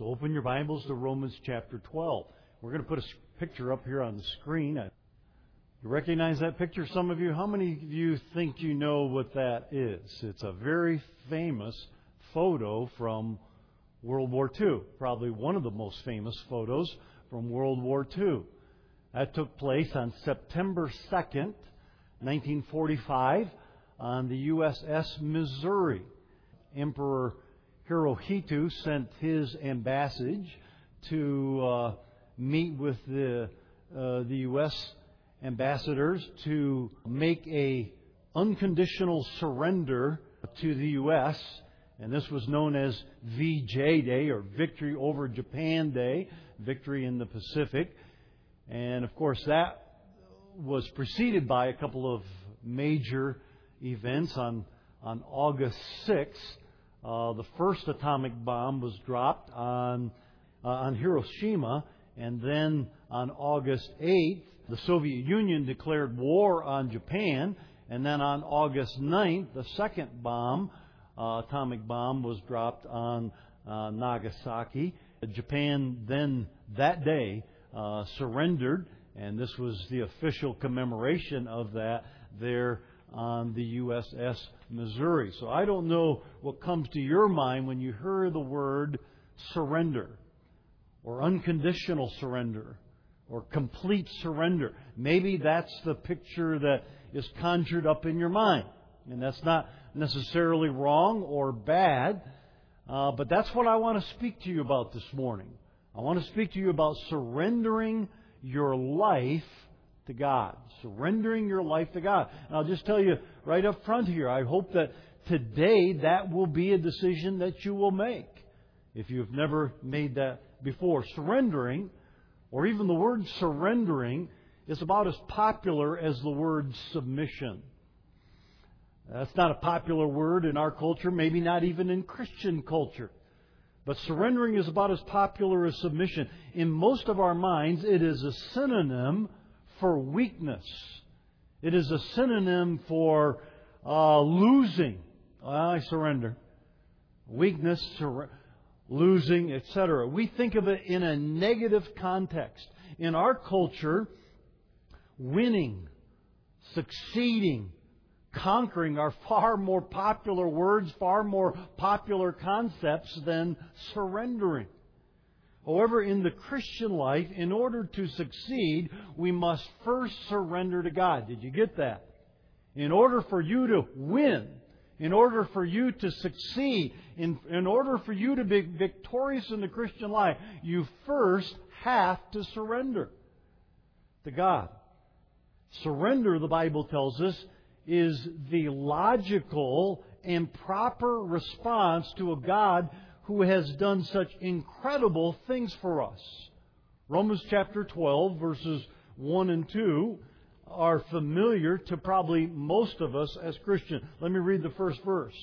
So open your Bibles to Romans chapter 12. We're going to put a picture up here on the screen. You recognize that picture, some of you? How many of you think you know what that is? It's a very famous photo from World War II. Probably one of the most famous photos from World War II. That took place on September 2nd, 1945, on the USS Missouri. Emperor Hirohito sent his ambassage to meet with the U.S. ambassadors to make a unconditional surrender to the U.S., and this was known as VJ Day, or Victory over Japan Day, Victory in the Pacific. And of course that was preceded by a couple of major events. On August 6th, the first atomic bomb was dropped on Hiroshima, and then on August 8th, the Soviet Union declared war on Japan, and then on August 9th, the second atomic bomb was dropped on Nagasaki. Japan then, that day, surrendered, and this was the official commemoration of that there on the USS Missouri. So I don't know what comes to your mind when you hear the word surrender, or unconditional surrender, or complete surrender. Maybe that's the picture that is conjured up in your mind. And that's not necessarily wrong or bad, but that's what I want to speak to you about this morning. I want to speak to you about surrendering your life to God. Surrendering your life to God. And I'll just tell you right up front here, I hope that today that will be a decision that you will make, if you've never made that before. Surrendering, or even the word surrendering, is about as popular as the word submission. That's not a popular word in our culture, maybe not even in Christian culture. But surrendering is about as popular as submission. In most of our minds, it is a synonym for weakness. It is a synonym for losing. I surrender. Weakness, losing, etc. We think of it in a negative context. In our culture, winning, succeeding, conquering are far more popular words, far more popular concepts than surrendering. However, in the Christian life, in order to succeed, we must first surrender to God. Did you get that? In order for you to win, in order for you to succeed, in order for you to be victorious in the Christian life, you first have to surrender to God. Surrender, the Bible tells us, is the logical and proper response to a God who has done such incredible things for us. Romans chapter 12, verses 1 and 2 are familiar to probably most of us as Christians. Let me read the first verse.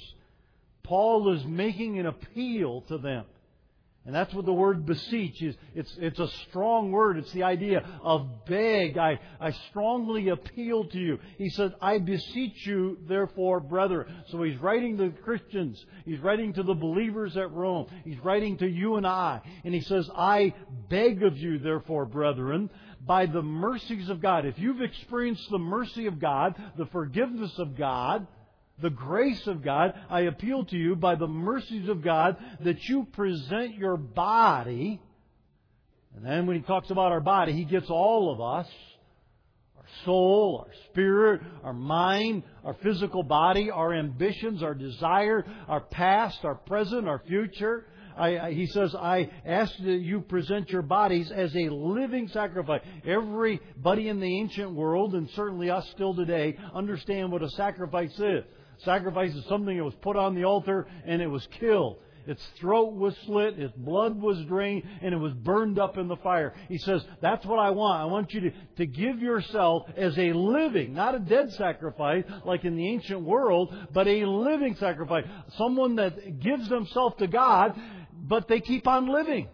Paul is making an appeal to them. And that's what the word beseech is. It's a strong word. It's the idea of beg. I strongly appeal to you. He said, I beseech you, therefore, brethren. So he's writing to the Christians. He's writing to the believers at Rome. He's writing to you and I. And he says, I beg of you, therefore, brethren, by the mercies of God. If you've experienced the mercy of God, the forgiveness of God, the grace of God, I appeal to you by the mercies of God that you present your body. And then when he talks about our body, he gets all of us. Our soul, our spirit, our mind, our physical body, our ambitions, our desire, our past, our present, our future. He says, I ask that you present your bodies as a living sacrifice. Everybody in the ancient world, and certainly us still today, understand what a sacrifice is. Sacrifice is something that was put on the altar and it was killed. Its throat was slit, its blood was drained, and it was burned up in the fire. He says, that's what I want. I want you to give yourself as a living, not a dead sacrifice like in the ancient world, but a living sacrifice. Someone that gives themselves to God, but they keep on living.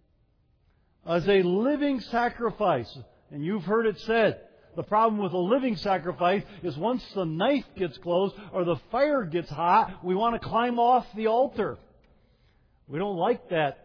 As a living sacrifice. And you've heard it said, the problem with a living sacrifice is once the knife gets close or the fire gets hot, we want to climb off the altar. We don't like that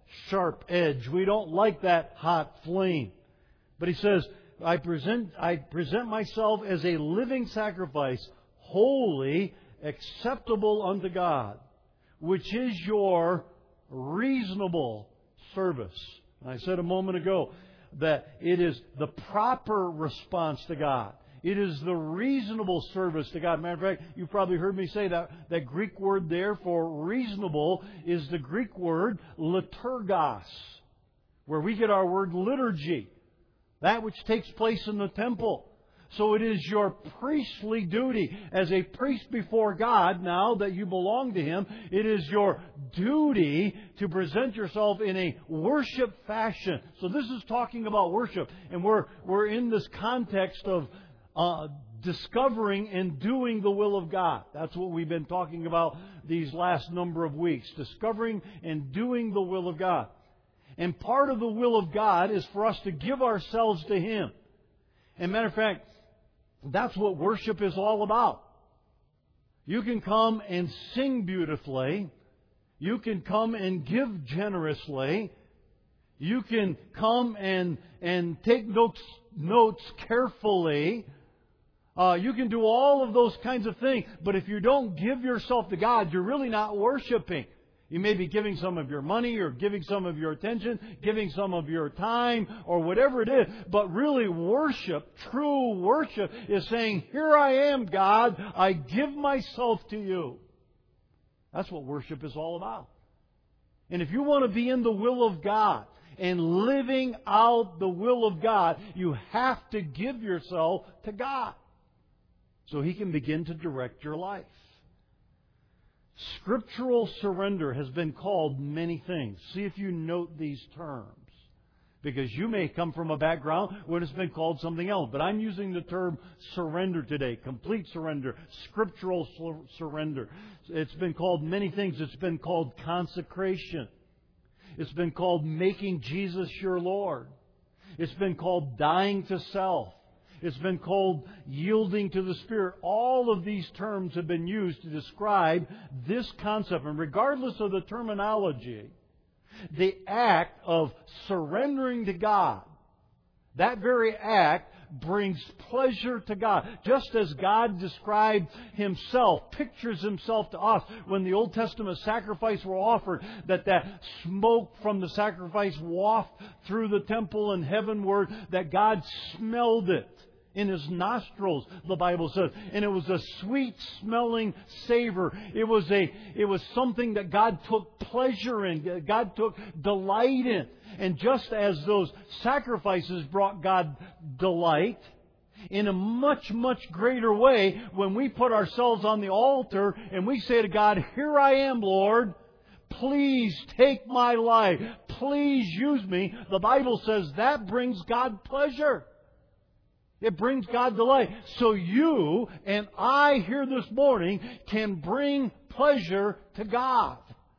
sharp edge. We don't like that hot flame. But He says, I present myself as a living sacrifice, holy, acceptable unto God, which is your reasonable service. And I said a moment ago that it is the proper response to God. It is the reasonable service to God. Matter of fact, you've probably heard me say that Greek word there for reasonable is the Greek word liturgos, where we get our word liturgy, that which takes place in the temple. So it is your priestly duty as a priest before God, now that you belong to Him. It is your duty to present yourself in a worship fashion. So this is talking about worship. And we're in this context of discovering and doing the will of God. That's what we've been talking about these last number of weeks. Discovering and doing the will of God. And part of the will of God is for us to give ourselves to Him. And matter of fact, that's what worship is all about. You can come and sing beautifully. You can come and give generously. You can come and take notes carefully. You can do all of those kinds of things. But if you don't give yourself to God, you're really not worshiping. You may be giving some of your money or giving some of your attention, giving some of your time or whatever it is. But really worship, true worship, is saying, here I am, God. I give myself to You. That's what worship is all about. And if you want to be in the will of God and living out the will of God, you have to give yourself to God so He can begin to direct your life. Scriptural surrender has been called many things. See if you note these terms. Because you may come from a background where it's been called something else. But I'm using the term surrender today. Complete surrender. Scriptural surrender. It's been called many things. It's been called consecration. It's been called making Jesus your Lord. It's been called dying to self. It's been called yielding to the Spirit. All of these terms have been used to describe this concept. And regardless of the terminology, the act of surrendering to God, that very act brings pleasure to God. Just as God described Himself, pictures Himself to us when the Old Testament sacrifice were offered, that smoke from the sacrifice wafted through the temple and heavenward, that God smelled it in His nostrils, the Bible says. And it was a sweet smelling savor. It was something that God took pleasure in. God took delight in. And just as those sacrifices brought God delight, in a much, much greater way, when we put ourselves on the altar and we say to God, here I am, Lord. Please take my life. Please use me. The Bible says that brings God pleasure. It brings God delight. So you and I here this morning can bring pleasure to God.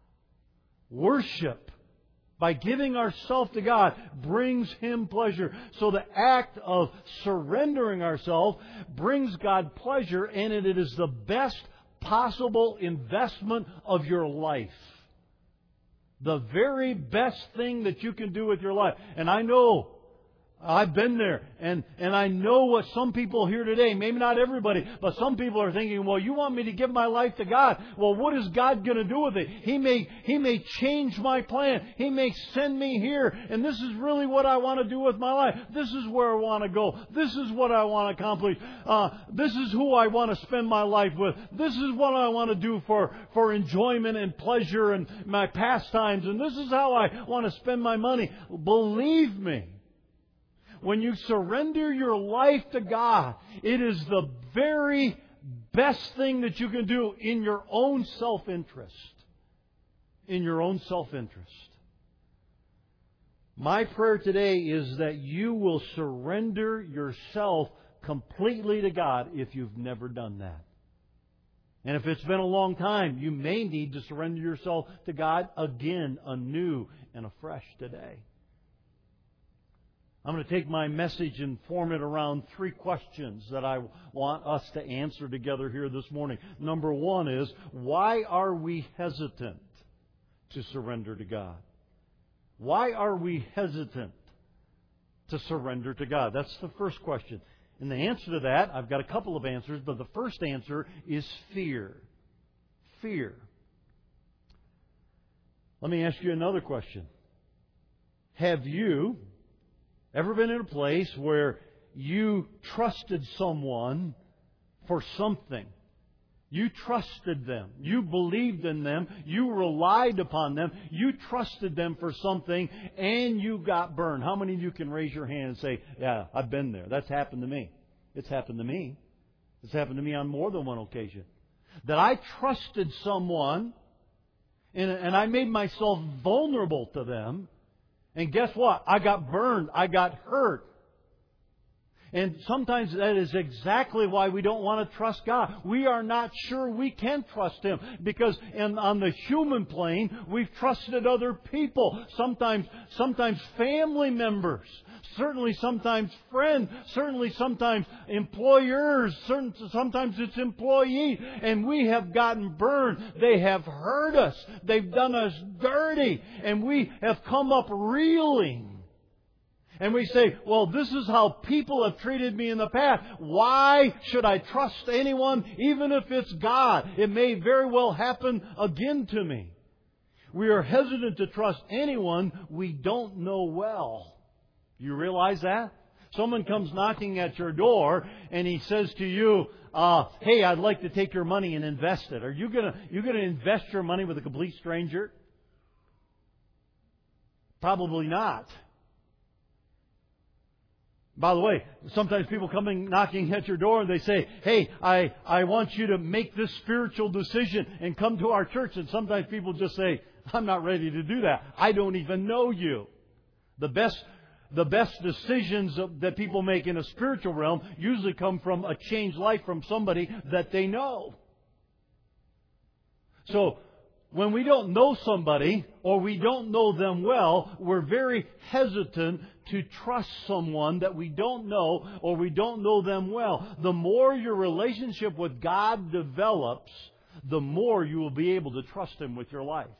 Worship, by giving ourselves to God, brings Him pleasure. So the act of surrendering ourselves brings God pleasure, and it is the best possible investment of your life. The very best thing that you can do with your life. And I know I've been there, and I know what some people here today, maybe not everybody, but some people are thinking, well, you want me to give my life to God. Well, what is God going to do with it? He may change my plan. He may send me here, and this is really what I want to do with my life. This is where I want to go. This is what I want to accomplish. This is who I want to spend my life with. This is what I want to do for enjoyment and pleasure and my pastimes, and this is how I want to spend my money. Believe me, when you surrender your life to God, it is the very best thing that you can do in your own self-interest. In your own self-interest. My prayer today is that you will surrender yourself completely to God if you've never done that. And if it's been a long time, you may need to surrender yourself to God again, anew and afresh today. I'm going to take my message and form it around three questions that I want us to answer together here this morning. Number one is, why are we hesitant to surrender to God? Why are we hesitant to surrender to God? That's the first question. And the answer to that, I've got a couple of answers, but the first answer is fear. Fear. Let me ask you another question. Have you ever been in a place where you trusted someone for something? You trusted them. You believed in them. You relied upon them. You trusted them for something, and you got burned. How many of you can raise your hand and say, yeah, I've been there. That's happened to me. It's happened to me. It's happened to me on more than one occasion. That I trusted someone, and I made myself vulnerable to them, and guess what? I got burned. I got hurt. And sometimes that is exactly why we don't want to trust God. We are not sure we can trust Him. Because on the human plane, we've trusted other people. Sometimes family members. Certainly sometimes friends. Certainly sometimes employers. Sometimes it's employees. And we have gotten burned. They have hurt us. They've done us dirty. And we have come up reeling. And we say, well, this is how people have treated me in the past. Why should I trust anyone, even if it's God? It may very well happen again to me. We are hesitant to trust anyone we don't know well. You realize that? Someone comes knocking at your door and he says to you, hey, I'd like to take your money and invest it. Are you gonna invest your money with a complete stranger? Probably not. By the way, sometimes people coming knocking at your door and they say, hey, I want you to make this spiritual decision and come to our church. And sometimes people just say, I'm not ready to do that. I don't even know you. The best decisions that people make in a spiritual realm usually come from a changed life from somebody that they know. So, when we don't know somebody or we don't know them well, we're very hesitant to trust someone that we don't know or we don't know them well. The more your relationship with God develops, the more you will be able to trust Him with your life.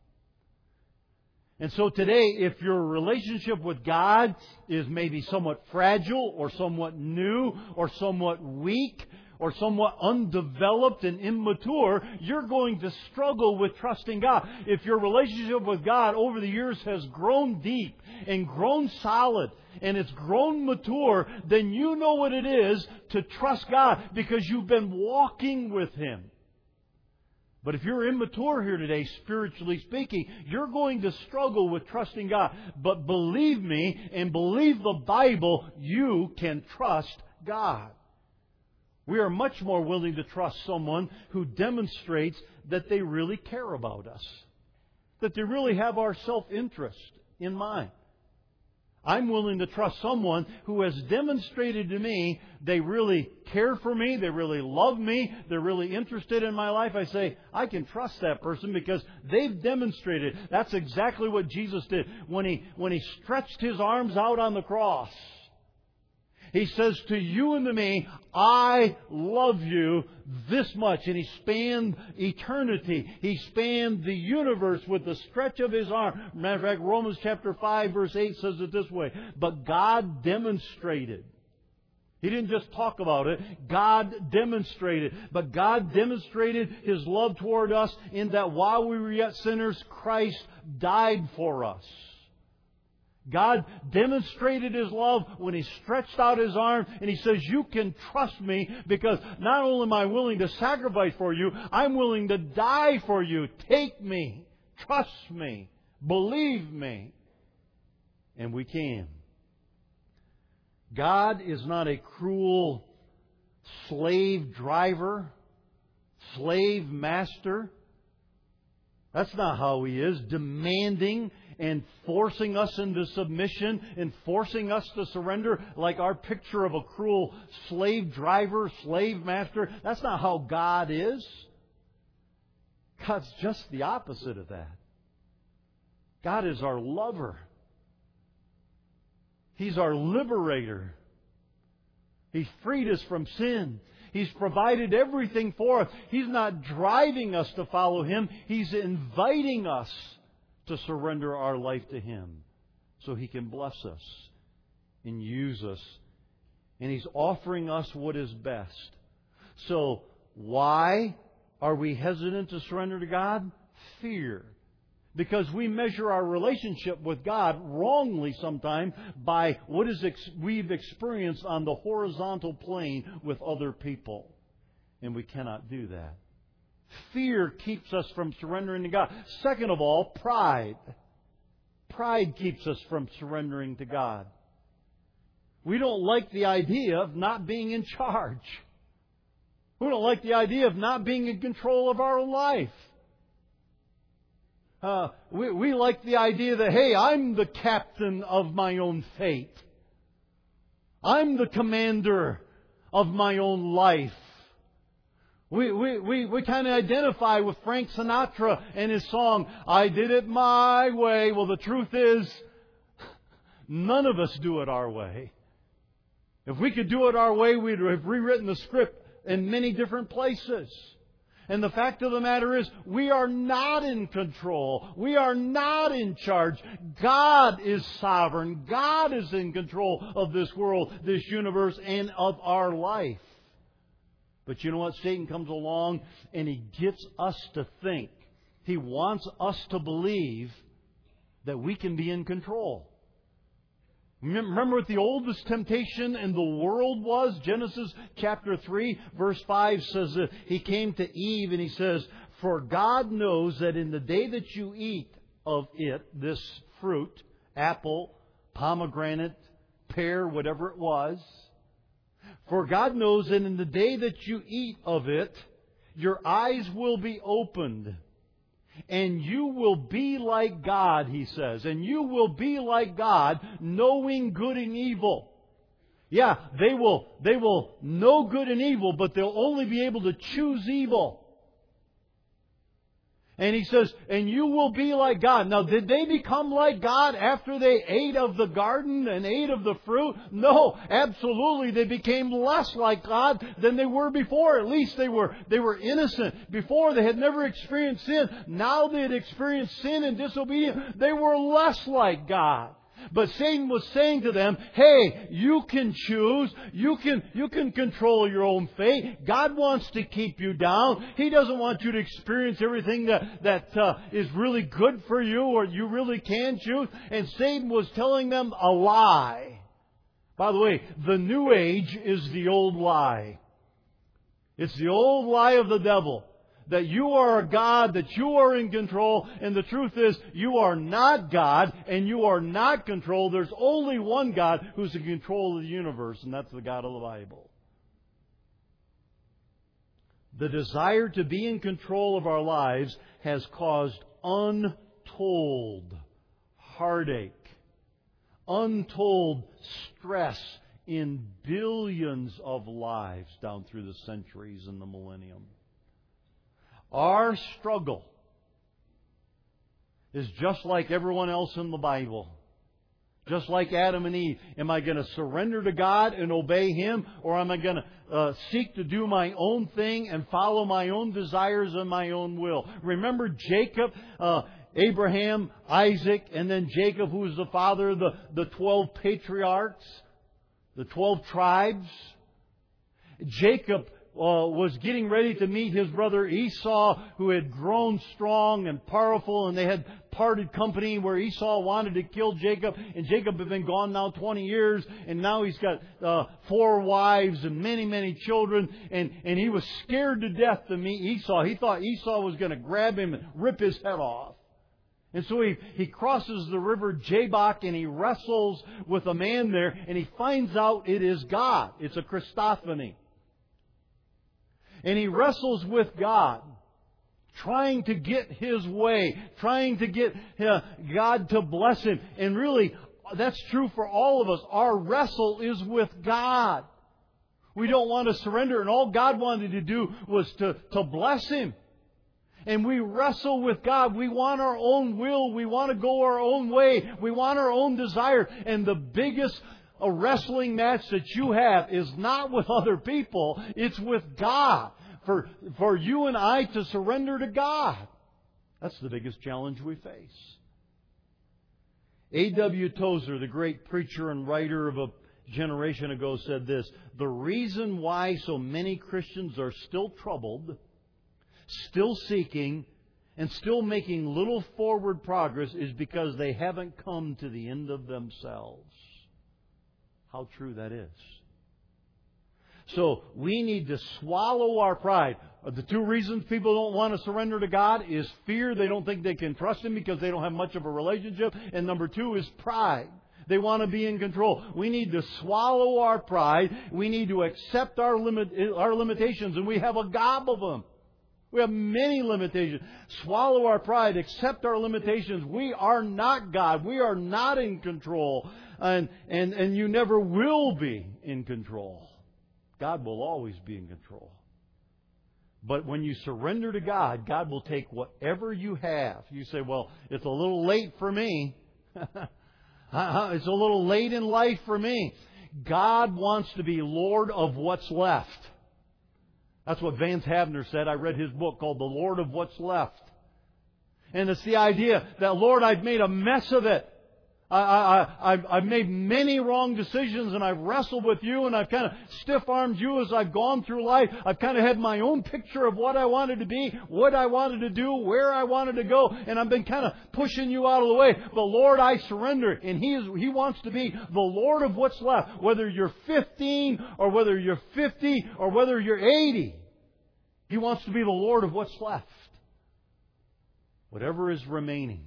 And so today, if your relationship with God is maybe somewhat fragile or somewhat new or somewhat weak, or somewhat undeveloped and immature, you're going to struggle with trusting God. If your relationship with God over the years has grown deep and grown solid and it's grown mature, then you know what it is to trust God because you've been walking with Him. But if you're immature here today, spiritually speaking, you're going to struggle with trusting God. But believe me and believe the Bible, you can trust God. We are much more willing to trust someone who demonstrates that they really care about us. That they really have our self-interest in mind. I'm willing to trust someone who has demonstrated to me they really care for me, they really love me, they're really interested in my life. I say, I can trust that person because they've demonstrated. That's exactly what Jesus did when He stretched His arms out on the cross. He says to you and to me, I love you this much. And He spanned eternity. He spanned the universe with the stretch of His arm. Matter of fact, Romans chapter 5 verse 8 says it this way. But God demonstrated. He didn't just talk about it. God demonstrated. But God demonstrated His love toward us in that while we were yet sinners, Christ died for us. God demonstrated His love when He stretched out His arm and He says, you can trust me because not only am I willing to sacrifice for you, I'm willing to die for you. Take me. Trust me. Believe me. And we can. God is not a cruel slave driver, slave master. That's not how He is, demanding and forcing us into submission and forcing us to surrender like our picture of a cruel slave driver, slave master. That's not how God is. God's just the opposite of that. God is our lover. He's our liberator. He's freed us from sin. He's provided everything for us. He's not driving us to follow Him. He's inviting us to surrender our life to Him so He can bless us and use us. And He's offering us what is best. So why are we hesitant to surrender to God? Fear. Because we measure our relationship with God wrongly sometimes by what we've experienced on the horizontal plane with other people. And we cannot do that. Fear keeps us from surrendering to God. Second of all, pride. Pride keeps us from surrendering to God. We don't like the idea of not being in charge. We don't like the idea of not being in control of our life. We like the idea that, hey, I'm the captain of my own fate. I'm the commander of my own life. We kind of identify with Frank Sinatra and his song, I Did It My Way. Well, the truth is, none of us do it our way. If we could do it our way, we'd have rewritten the script in many different places. And the fact of the matter is, we are not in control. We are not in charge. God is sovereign. God is in control of this world, this universe, and of our life. But you know what? Satan comes along and he gets us to think. He wants us to believe that we can be in control. Remember what the oldest temptation in the world was? Genesis chapter 3, verse 5 says that he came to Eve and he says, for God knows that in the day that you eat of it, this fruit, apple, pomegranate, pear, whatever it was, for God knows that in the day that you eat of it, your eyes will be opened. And you will be like God, he says. And you will be like God, knowing good and evil. Yeah, they will know good and evil, but they'll only be able to choose evil. And he says, and you will be like God. Now, did they become like God after they ate of the garden and ate of the fruit? No, absolutely. They became less like God than they were before. At least they were innocent. Before, they had never experienced sin. Now they had experienced sin and disobedience. They were less like God. But Satan was saying to them, hey, you can choose. You can control your own fate. God wants to keep you down. He doesn't want you to experience everything that is really good for you or you really can choose. And Satan was telling them a lie. By the way, the New Age is the old lie. It's the old lie of the devil. That you are a God, that you are in control, and the truth is, you are not God, and you are not controlled. There's only one God who's in control of the universe, and that's the God of the Bible. The desire to be in control of our lives has caused untold heartache, untold stress in billions of lives down through the centuries and the millennium. Our struggle is just like everyone else in the Bible. Just like Adam and Eve. Am I going to surrender to God and obey Him? Or am I going to seek to do my own thing and follow my own desires and my own will? Remember Jacob, Abraham, Isaac, and then Jacob, who was the father of the 12 patriarchs, the 12 tribes. Jacob was getting ready to meet his brother Esau, who had grown strong and powerful, and they had parted company where Esau wanted to kill Jacob, and Jacob had been gone now 20 years, and now he's got 4 wives and many children, and he was scared to death to meet Esau. He thought Esau was going to grab him and rip his head off. And so he crosses the river Jabbok and he wrestles with a man there, and he finds out it is God. It's a Christophany. And he wrestles with God, trying to get His way, trying to get God to bless him. And really, that's true for all of us. Our wrestle is with God. We don't want to surrender, and all God wanted to do was to bless him. And we wrestle with God. We want our own will. We want to go our own way. We want our own desire. And the biggest wrestling match that you have is not with other people. It's with God. For you and I to surrender to God. That's the biggest challenge we face. A.W. Tozer, the great preacher and writer of a generation ago, said this: the reason why so many Christians are still troubled, still seeking, and still making little forward progress is because they haven't come to the end of themselves. How true that is. So we need to swallow our pride. The two reasons people don't want to surrender to God is fear. They don't think they can trust Him because they don't have much of a relationship. And number two is pride. They want to be in control. We need to swallow our pride. We need to accept our limitations, and we have a gob of them. We have many limitations. Swallow our pride. Accept our limitations. We are not God. We are not in control. And you never will be in control. God will always be in control. But when you surrender to God, God will take whatever you have. You say, well, it's a little late for me. It's a little late in life for me. God wants to be Lord of what's left. That's what Vance Havner said. I read his book called The Lord of What's Left. And it's the idea that, Lord, I've made a mess of it. I've made many wrong decisions, and I've wrestled with You, and I've kind of stiff-armed You as I've gone through life. I've kind of had my own picture of what I wanted to be, what I wanted to do, where I wanted to go, and I've been kind of pushing You out of the way. But Lord, I surrender. And He wants to be the Lord of what's left. Whether you're 15 or whether you're 50 or whether you're 80, He wants to be the Lord of what's left. Whatever is remaining.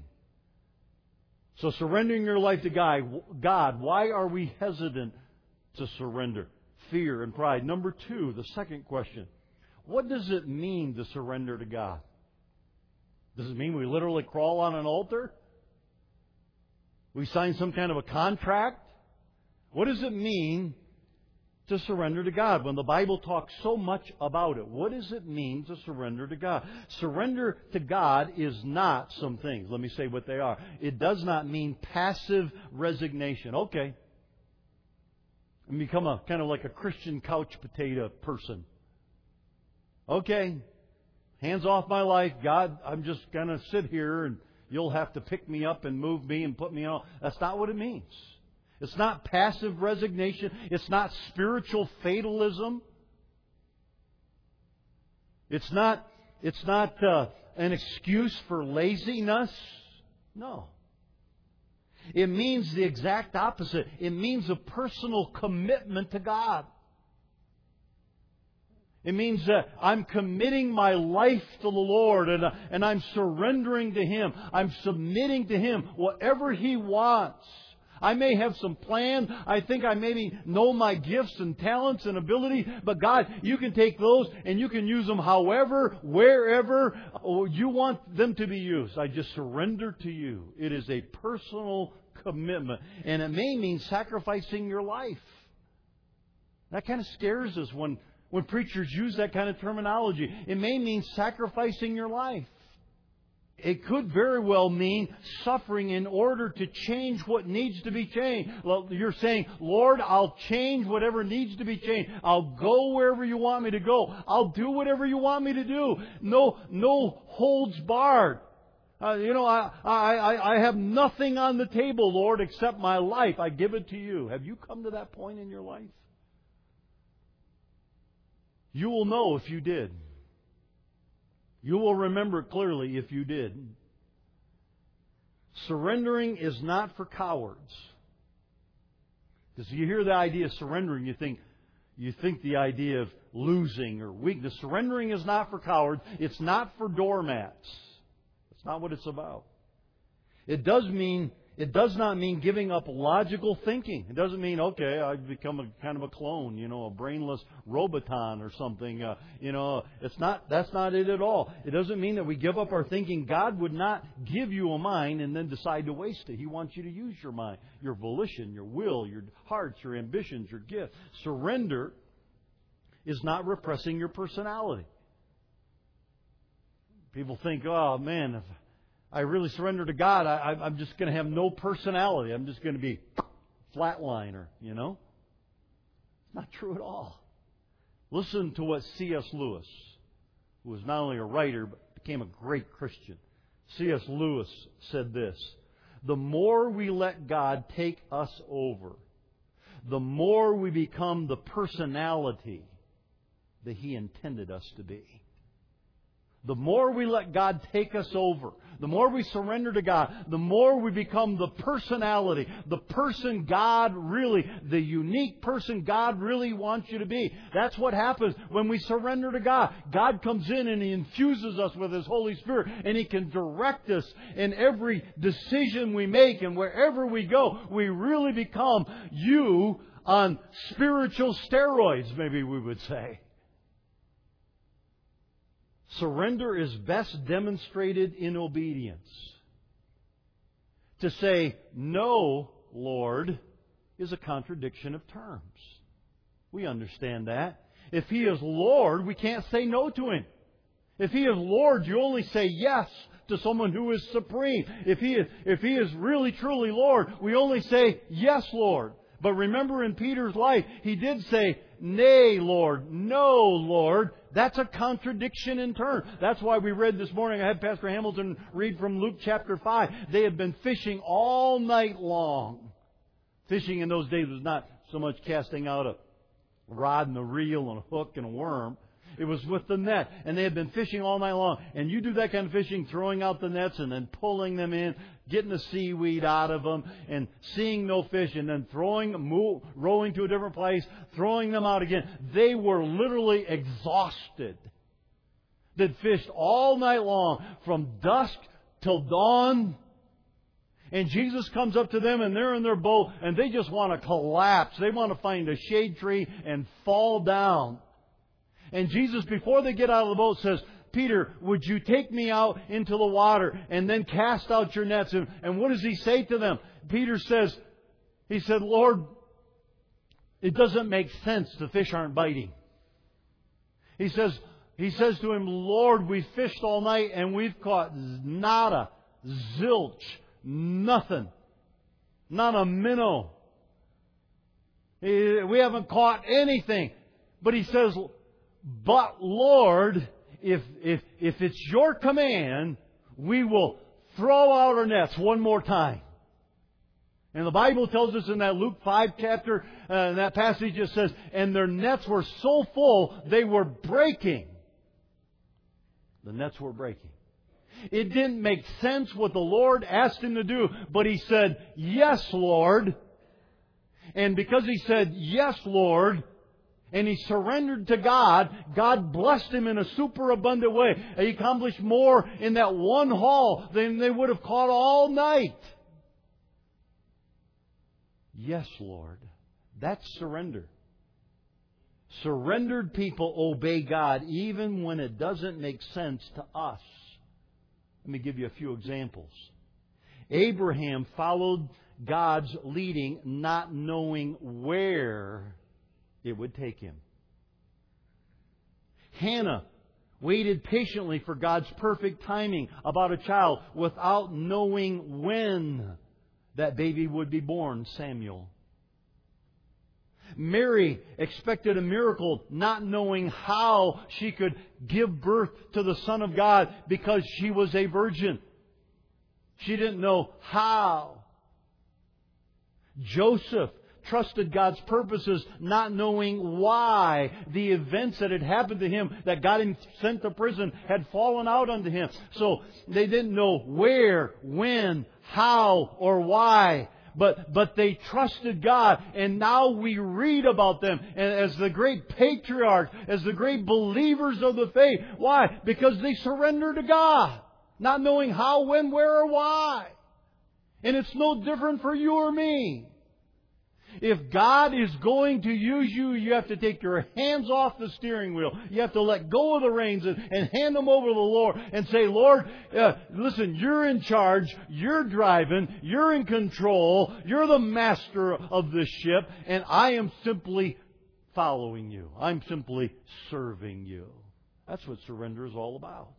So surrendering your life to God, why are we hesitant to surrender? Fear and pride. Number two, the second question. What does it mean to surrender to God? Does it mean we literally crawl on an altar? We sign some kind of a contract? What does it mean to surrender to God when the Bible talks so much about it? What does it mean to surrender to God? Surrender to God is not some things. Let me say what they are. It does not mean passive resignation. Okay. And become a kind of like a Christian couch potato person. Okay. Hands off my life. God, I'm just going to sit here and You'll have to pick me up and move me and put me on. That's not what it means. It's not passive resignation. It's not spiritual fatalism. It's not an excuse for laziness. No. It means the exact opposite. It means a personal commitment to God. It means that I'm committing my life to the Lord and I'm surrendering to Him. I'm submitting to Him whatever He wants. I may have some plan. I think I maybe know my gifts and talents and ability. But God, You can take those and You can use them however, wherever You want them to be used. I just surrender to You. It is a personal commitment. And it may mean sacrificing your life. That kind of scares us when preachers use that kind of terminology. It may mean sacrificing your life. It could very well mean suffering in order to change what needs to be changed. You're saying, Lord, I'll change whatever needs to be changed. I'll go wherever You want me to go. I'll do whatever You want me to do. No holds barred. I have nothing on the table, Lord, except my life. I give it to You. Have you come to that point in your life? You will know if you did. You will remember clearly if you did. Surrendering is not for cowards. Because you hear the idea of surrendering, you think the idea of losing or weakness. Surrendering is not for cowards. It's not for doormats. That's not what it's about. It does not mean giving up logical thinking. It doesn't mean, okay, I've become a kind of a clone, a brainless roboton or something. That's not it at all. It doesn't mean that we give up our thinking. God would not give you a mind and then decide to waste it. He wants you to use your mind, your volition, your will, your hearts, your ambitions, your gifts. Surrender is not repressing your personality. People think, oh man, if I really surrender to God, I'm just going to have no personality. I'm just going to be flatliner, It's not true at all. Listen to what C.S. Lewis, who was not only a writer, but became a great Christian. C.S. Lewis said this: the more we let God take us over, the more we become the personality that He intended us to be. The more we let God take us over, the more we surrender to God, the more we become the personality, the person God really, the unique person God really wants you to be. That's what happens when we surrender to God. God comes in and He infuses us with His Holy Spirit, and He can direct us in every decision we make, and wherever we go, we really become you on spiritual steroids, maybe we would say. Surrender is best demonstrated in obedience. To say, "No, Lord," is a contradiction of terms. We understand that. If He is Lord, we can't say no to Him. If He is Lord, you only say yes to someone who is supreme. If He is really, truly Lord, we only say, "Yes, Lord." But remember, in Peter's life, he did say, "Nay, Lord, no, Lord." That's a contradiction in terms. That's why we read this morning, I had Pastor Hamilton read from Luke chapter 5. They had been fishing all night long. Fishing in those days was not so much casting out a rod and a reel and a hook and a worm. It was with the net. And they had been fishing all night long. And you do that kind of fishing, throwing out the nets and then pulling them in, getting the seaweed out of them and seeing no fish, and then rowing to a different place, throwing them out again. They were literally exhausted. They'd fished all night long from dusk till dawn. And Jesus comes up to them and they're in their boat and they just want to collapse. They want to find a shade tree and fall down. And Jesus, before they get out of the boat, says, "Peter, would you take me out into the water and then cast out your nets?" And what does He say to them? Peter says, he said, "Lord, it doesn't make sense. The fish aren't biting." He says to Him, "Lord, we fished all night and we've caught nada, zilch, nothing. Not a minnow. We haven't caught anything." But He says, "But Lord, if it's your command, we will throw out our nets one more time." And the Bible tells us in that Luke 5 chapter, in that passage it says, "And their nets were so full, they were breaking." The nets were breaking. It didn't make sense what the Lord asked him to do, but he said, "Yes, Lord." And because he said, "Yes, Lord," and he surrendered to God, God blessed him in a superabundant way. He accomplished more in that one haul than they would have caught all night. Yes, Lord. That's surrender. Surrendered people obey God even when it doesn't make sense to us. Let me give you a few examples. Abraham followed God's leading, not knowing where it would take him. Hannah waited patiently for God's perfect timing about a child without knowing when that baby would be born, Samuel. Mary expected a miracle, not knowing how she could give birth to the Son of God because she was a virgin. She didn't know how. Joseph trusted God's purposes, not knowing why the events that had happened to him that got him sent to prison had fallen out unto him. So they didn't know where, when, how, or why. But they trusted God, and now we read about them as the great patriarchs, as the great believers of the faith. Why? Because they surrendered to God, not knowing how, when, where, or why. And it's no different for you or me. If God is going to use you, you have to take your hands off the steering wheel. You have to let go of the reins and hand them over to the Lord and say, "Lord, listen, You're in charge. You're driving. You're in control. You're the master of this ship. And I am simply following You. I'm simply serving You." That's what surrender is all about.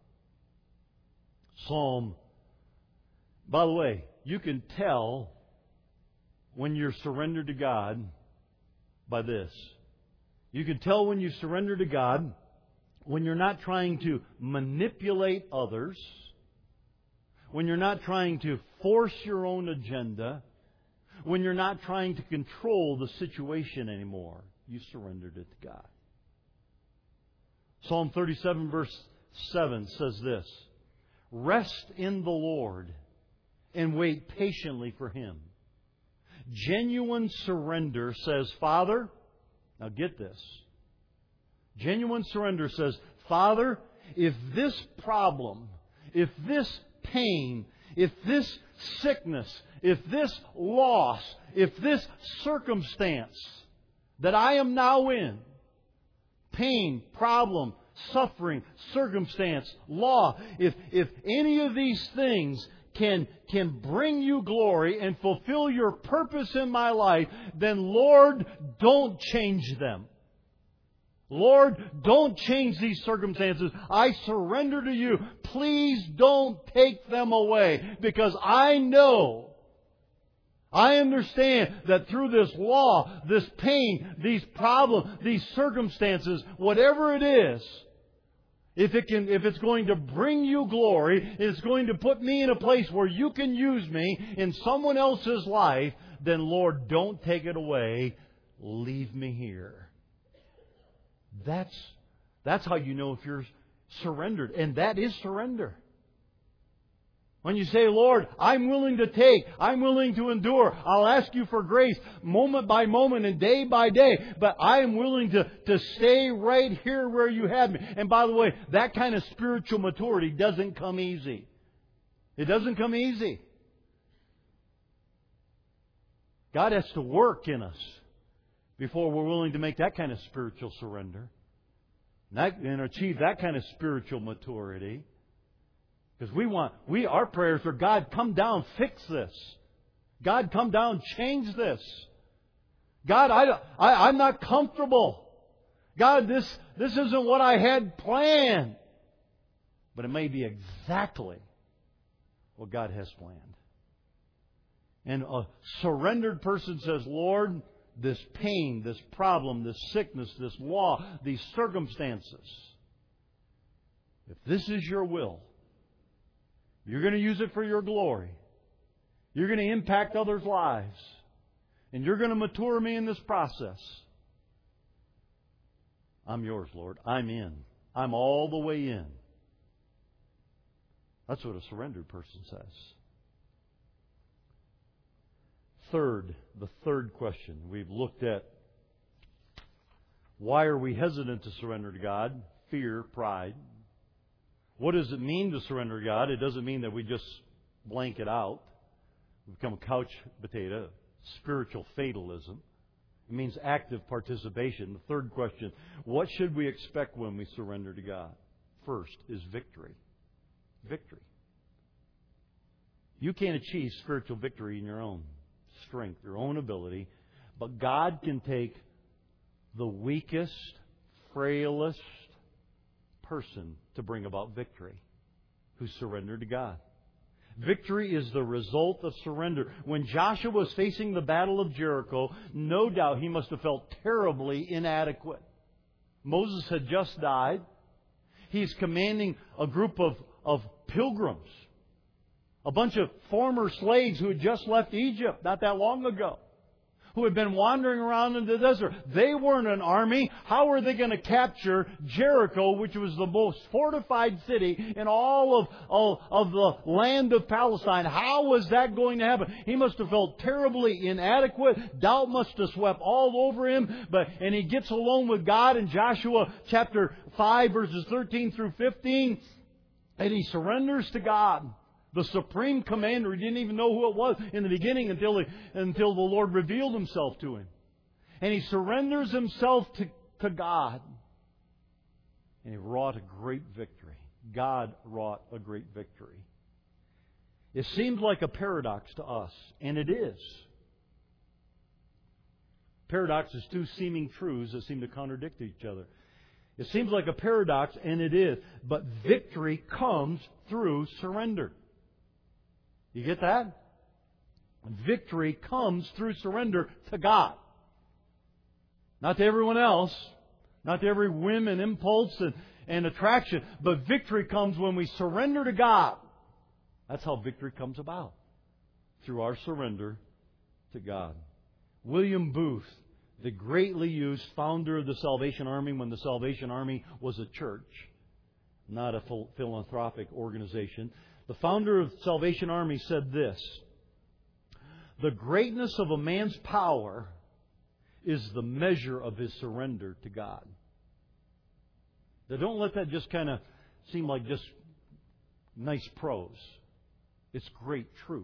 By the way, you can tell when you're surrendered to God by this. You can tell when you surrender to God when you're not trying to manipulate others, when you're not trying to force your own agenda, when you're not trying to control the situation anymore. You surrendered it to God. Psalm 37 verse 7 says this, "Rest in the Lord and wait patiently for Him." Genuine surrender says, Father, now get this. Genuine surrender says, Father, if this problem, if this pain, if this sickness, if this loss, if this circumstance that I am now in, pain, problem, suffering, circumstance, law, if any of these things can bring you glory and fulfill your purpose in my life, then Lord, don't change them. Lord, don't change these circumstances. I surrender to You. Please don't take them away, because I know, I understand that through this law, this pain, these problems, these circumstances, whatever it is, if it's going to bring You glory, it's going to put me in a place where You can use me in someone else's life, then Lord, don't take it away. Leave me here. That's how you know if you're surrendered. And that is surrender. When you say, Lord, I'm willing to take, I'm willing to endure, I'll ask You for grace moment by moment and day by day, but I am willing to stay right here where You have me. And by the way, that kind of spiritual maturity doesn't come easy. It doesn't come easy. God has to work in us before we're willing to make that kind of spiritual surrender and achieve that kind of spiritual maturity. Because our prayers are, God, come down, fix this. God, come down, change this. God, I'm not comfortable. God, this isn't what I had planned. But it may be exactly what God has planned. And a surrendered person says, Lord, this pain, this problem, this sickness, this law, these circumstances, if this is Your will, You're going to use it for Your glory. You're going to impact others' lives. And You're going to mature me in this process. I'm Yours, Lord. I'm in. I'm all the way in. That's what a surrendered person says. The third question. We've looked at why are we hesitant to surrender to God? Fear, pride. What does it mean to surrender to God? It doesn't mean that we just blank it out. We become a couch potato. Spiritual fatalism. It means active participation. The third question, what should we expect when we surrender to God? First is victory. Victory. You can't achieve spiritual victory in your own strength, your own ability, but God can take the weakest, frailest person to bring about victory who surrendered to God. Victory is the result of surrender. When Joshua was facing the battle of Jericho, no doubt he must have felt terribly inadequate. Moses had just died. He's commanding a group of pilgrims, a bunch of former slaves who had just left Egypt not that long ago, who had been wandering around in the desert. They weren't an army. How were they going to capture Jericho, which was the most fortified city in all of the land of Palestine? How was that going to happen? He must have felt terribly inadequate. Doubt must have swept all over him. And he gets alone with God in Joshua chapter 5, verses 13 through 15. And he surrenders to God. The supreme commander, he didn't even know who it was in the beginning until the Lord revealed Himself to him. And he surrenders himself to God. And he wrought a great victory. God wrought a great victory. It seems like a paradox to us, and it is. Paradox is two seeming truths that seem to contradict each other. It seems like a paradox, and it is. But victory comes through surrender. You get that? Victory comes through surrender to God. Not to everyone else. Not to every whim and impulse and attraction. But victory comes when we surrender to God. That's how victory comes about, through our surrender to God. William Booth, the greatly used founder of the Salvation Army when the Salvation Army was a church, not a philanthropic organization. The founder of the Salvation Army said this: "The greatness of a man's power is the measure of his surrender to God." Now, don't let that just kind of seem like just nice prose. It's great truth.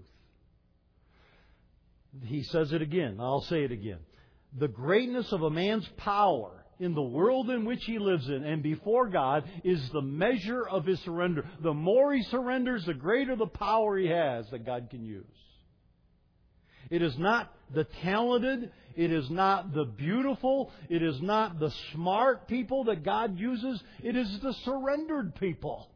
He says it again. I'll say it again. The greatness of a man's power in the world in which he lives in and before God is the measure of his surrender. The more he surrenders, the greater the power he has that God can use. It is not the talented, it is not the beautiful, it is not the smart people that God uses. It is the surrendered people.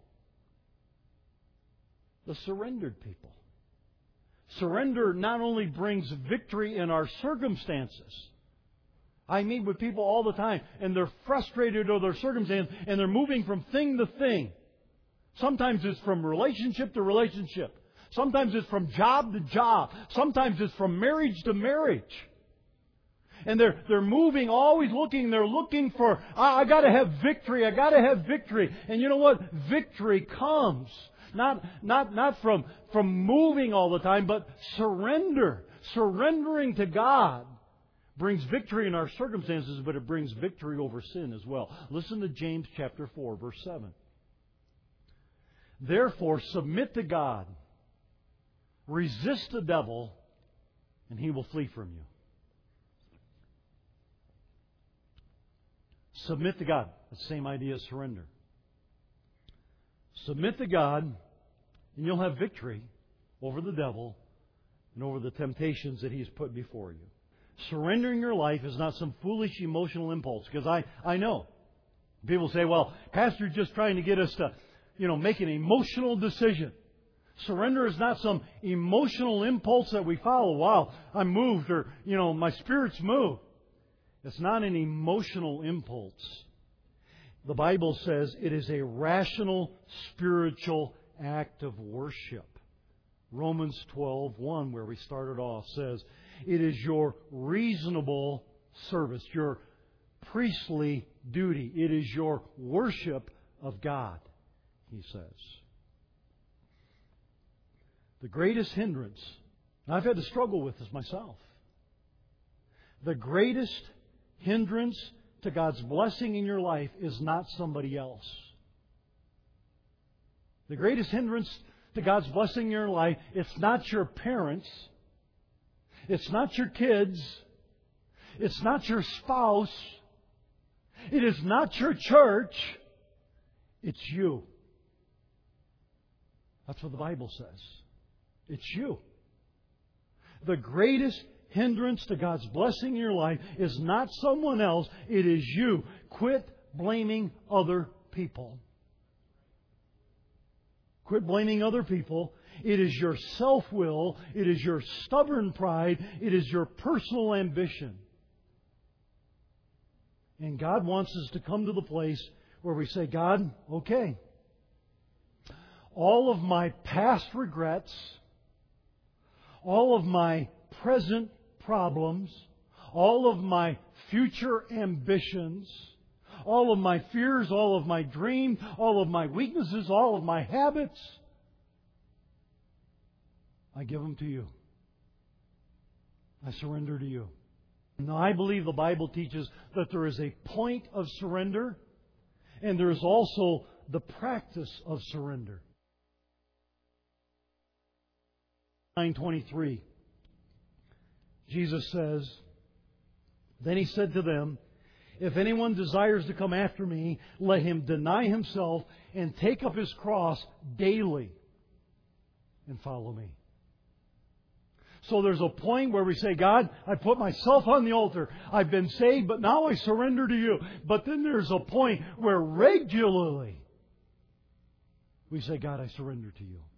The surrendered people. Surrender not only brings victory in our circumstances. I meet with people all the time, and they're frustrated over their circumstance, and they're moving from thing to thing. Sometimes it's from relationship to relationship. Sometimes it's from job to job. Sometimes it's from marriage to marriage. And they're moving, always looking. They're looking for, I got to have victory. I got to have victory. And you know what? Victory comes not from moving all the time, but surrender. Surrendering to God brings victory in our circumstances, but it brings victory over sin as well. Listen to James chapter 4, verse 7. Therefore, submit to God. Resist the devil, and he will flee from you. Submit to God. The same idea as surrender. Submit to God, and you'll have victory over the devil and over the temptations that he's put before you. Surrendering your life is not some foolish emotional impulse. Because I know. People say, well, Pastor's just trying to get us to, make an emotional decision. Surrender is not some emotional impulse that we follow. Wow, I'm moved, or, my spirit's moved. It's not an emotional impulse. The Bible says it is a rational, spiritual act of worship. Romans 12:1, where we started off, says, it is your reasonable service, your priestly duty. It is your worship of God, he says. The greatest hindrance, and I've had to struggle with this myself, the greatest hindrance to God's blessing in your life is not somebody else. The greatest hindrance to God's blessing in your life, it's not your parents. It's not your kids. It's not your spouse. It is not your church. It's you. That's what the Bible says. It's you. The greatest hindrance to God's blessing in your life is not someone else. It is you. Quit blaming other people. Quit blaming other people. It is your self-will. It is your stubborn pride. It is your personal ambition. And God wants us to come to the place where we say, God, okay, all of my past regrets, all of my present problems, all of my future ambitions, all of my fears, all of my dreams, all of my weaknesses, all of my habits, I give them to you. I surrender to you. Now, I believe the Bible teaches that there is a point of surrender, and there is also the practice of surrender. 9:23. Jesus says, then He said to them, if anyone desires to come after me, let him deny himself and take up his cross daily and follow me. So there's a point where we say, God, I put myself on the altar. I've been saved, but now I surrender to you. But then there's a point where regularly we say, God, I surrender to you.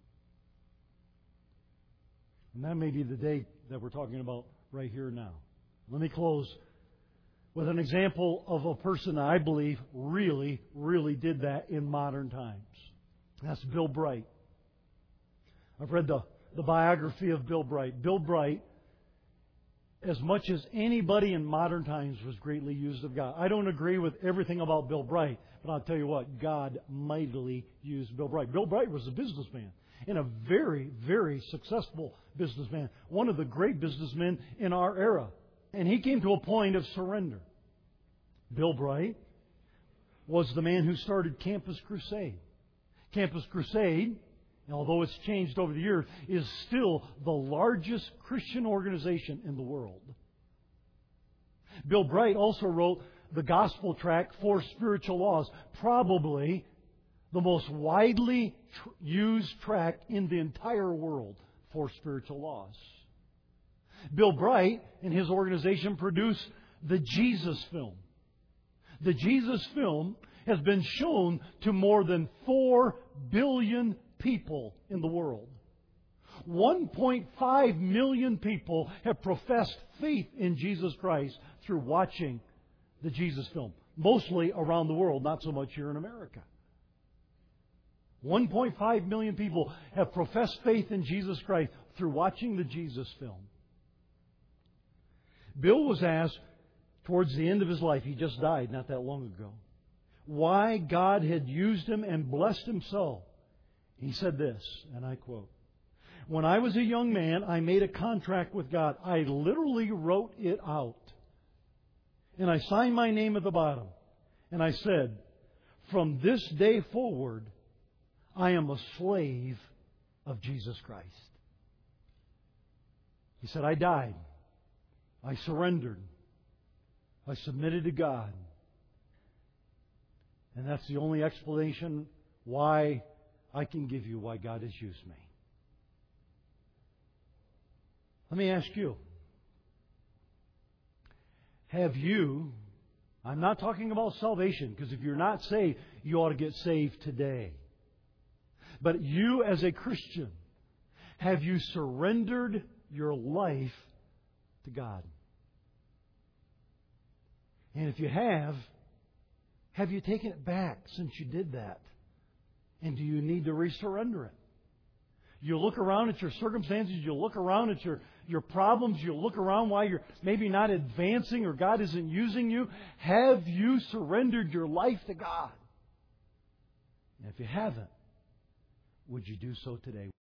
And that may be the day that we're talking about right here now. Let me close with an example of a person I believe really did that in modern times. That's Bill Bright. I've read the biography of Bill Bright. Bill Bright, as much as anybody in modern times, was greatly used of God. I don't agree with everything about Bill Bright, but I'll tell you what, God mightily used Bill Bright. Bill Bright was a businessman, and a very, very successful businessman. One of the great businessmen in our era. And he came to a point of surrender. Bill Bright was the man who started Campus Crusade. Campus Crusade, although it's changed over the years, is still the largest Christian organization in the world. Bill Bright also wrote the gospel tract, Four Spiritual Laws, probably the most widely used tract in the entire world, Four Spiritual Laws. Bill Bright and his organization produced the Jesus film. The Jesus film has been shown to more than 4 billion people in the world. 1.5 million people have professed faith in Jesus Christ through watching the Jesus film. Mostly around the world, not so much here in America. 1.5 million people have professed faith in Jesus Christ through watching the Jesus film. Bill was asked towards the end of his life, he just died not that long ago, why God had used him and blessed him so. He said this, and I quote, "When I was a young man, I made a contract with God. I literally wrote it out. And I signed my name at the bottom. And I said, from this day forward, I am a slave of Jesus Christ." He said, I died. I surrendered. I submitted to God. And that's the only explanation why I can give you why God has used me. Let me ask you. Have you, I'm not talking about salvation, because if you're not saved, you ought to get saved today. But you as a Christian, have you surrendered your life to God? And if you have you taken it back since you did that? And do you need to resurrender it? You look around at your circumstances, you look around at your problems, you look around why you're maybe not advancing or God isn't using you. Have you surrendered your life to God? And if you haven't, would you do so today?